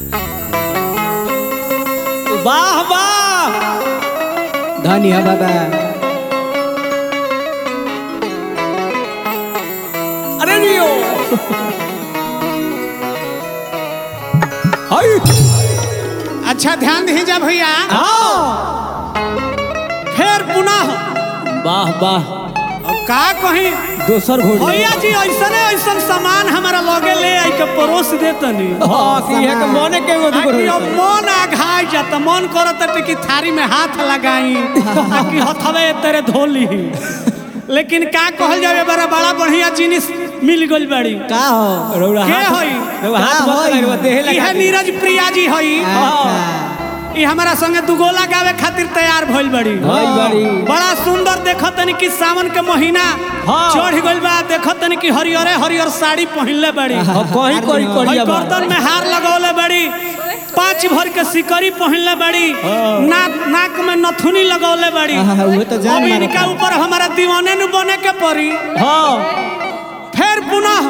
वाह वाह धन्य बाबा। अरे जियो अच्छा ध्यान दीजिए भैया। हाँ फिर पुनः वाह वाह अब का कहीं दोसर घोड़ी भैया जी ऐसा सामान हमारा लगे ले आई के परोस देतनी। हाँ कि है के मने के वो आकि अब मन आघाई जाता, मन करता कि थारी में हाथ लगाई आकि हथवे तेरे धोली। लेकिन का कहल जावे बड़ा बड़ा बढ़िया जिनिस मिल गइल बड़ी। का हो रौरा के हाथ होई? रौरा हाथ का मत होई? लगाई देह लगा इहे नीरज प्रिया जी हई। ई हमारा संगे दुगोला गावे खातिर तैयार भइल बड़ी। होई बड़ी। बड़ा सुंदर देखतनी कि सावन के महीना हाँ। चढ़ गइल बा। देखतनी कि हरियरे हरियर साड़ी पहिनले बड़ी। कहीं करी हई करिया बा गर्दन में हार लगौले बड़ी। 5 भर के सिकरी पहिनले बड़ी। नाक में नथुनी लगौले बड़ी। वो तो जान अब मारता। इनका ऊपर हमारा दीवाने न बने के पड़ी। हाँ फिर पुनः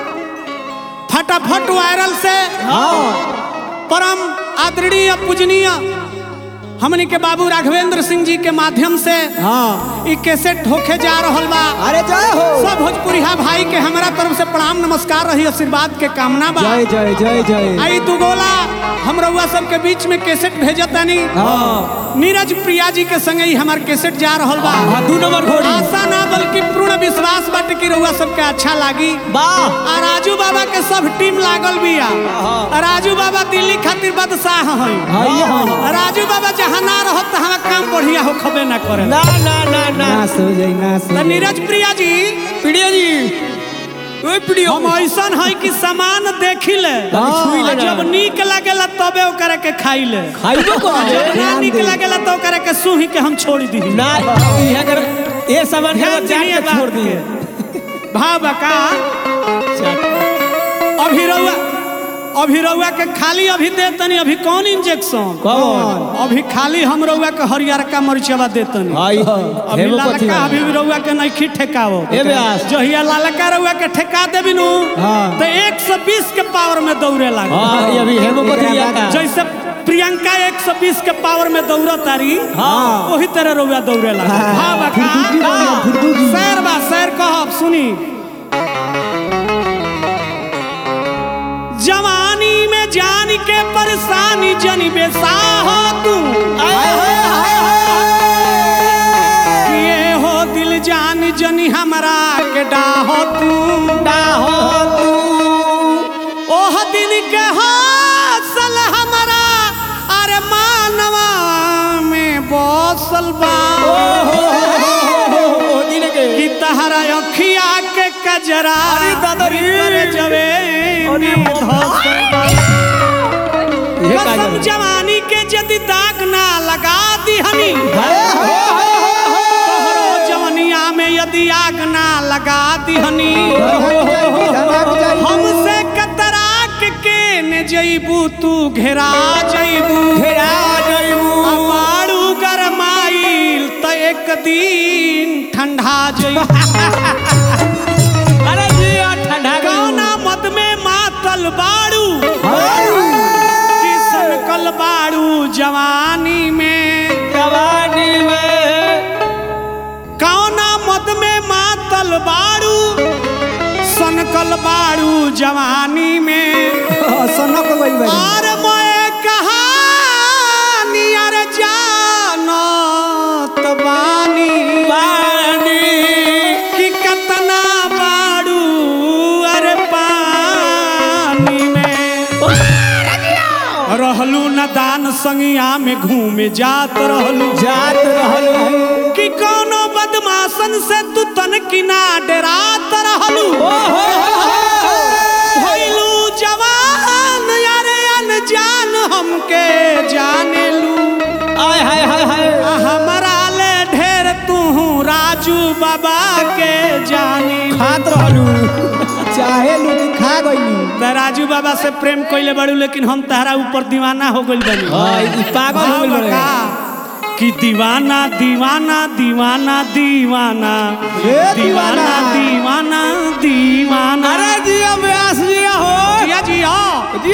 फटाफट वायरल से परम आदरणीय पूजनीय हमनी के बाबू राघवेंद्र सिंह जी के माध्यम से हाँ ई कैसेट होके जा रहल बा। अरे जय हो सब भोजपुरिया भाई के हमारा तरफ से प्रणाम नमस्कार रही, आशीर्वाद के कामना बा। जय जय जय जय। आई दुगोला हम रउआ सब के बीच में कैसेट भेजतानी। हाँ नीरज प्रिया जी के संगे ही हमार कैसेट जा रहल बा। 2 नंबर घोड़ी आशा ना बल्कि पूर्ण विश्वास बाटे कि रउआ सब के अच्छा लागी। वाह आ राजू बाबा के सब टीम लागल बिया। राजू बाबा दिल्ली खातिर बादशाह हई। हाँ राजू बाबा जहाँ ना रहत त हमार काम बढ़िया हो खबे ना करे। ना ना ना ना ना सो जाई ना सो त जाई। नीरज प्रिया जी पीड़िया जी ओए पीड़िया हम ऐसन है कि सामान देखी ले। छुई ले जब नीक लागेला तबे ओकरा के खाई ले। खाइबो को जब ना नीक लागेला तो ओकरा के सूही के हम छोड़ दी। ना ये अगर ये सामान के ध्यान चाट दिए के छोड़ दिए भाव का अभी रउआ के खाली अभी दे तनी। अभी कौन इंजेक्शन? कौन अभी खाली हम रउआ के हरियर का मरिचवा दे तनी। भाई अभी हेमोपैथी लालका अभी रउआ के नहीं ठेकावो। ए व्यास जहिया लालका रउआ के ठेका देबी नु हाँ। तो 120 के पावर में दौड़े लागे। हां ये अभी हेमोपैथी आता जैसे प्रियंका 120 के पावर में दौड़ा तारी वही तरह रउआ दौड़े लागे। हाँ बका शेर बा शेर कहब सुनी। जवानी में जान के परेशानी जनी बेसाह तू। ये हो दिल जान जनी हमरा के डाहो तू। ओह दिन के हौसल हमरा अरे मानवा में बसल बा। कि तहरा अखिया के कजरा जवे कसम जवानी के यदि दाग ना लगा दिहनी। तोहरो जवनिया में यदि आग ना लगा दिहनी। हमसे कतरा के ने जइबू तू घेरा जइबू। बाड़ू गरमाइल त एक दिन ठंडा जइबू। अरे जी ठंडा कौना मत में मातल बाड़ू कल बाड़ू जवानी में। कौना मत में मातल बाड़ू सनकल बाड़ू जवानी में। सनक गई बड़ी। और मोए कहानी अरे जानत बानी कि कतना बाड़ू अरे पानी में। रहलू न दान संगिया में घूमे जात रहलू कि कोनो बदमाशन से तू तन किना डरात रहलू। भइलू जवान यारे अनजान हमके जानेलू। हमरा ले ढेर तू राजू बाबा के जानी। खात रहलू चाहे लूटी खा गई। राजू बाबा से प्रेम कइले बड़ू लेकिन हम तहरा ऊपर दीवाना हो गइल बनी। पागल हो गइल कि दीवाना दीवाना दीवाना दीवाना दीवाना दीवाना दीवाना। अरे जिया व्यास जिया हो जिया जिया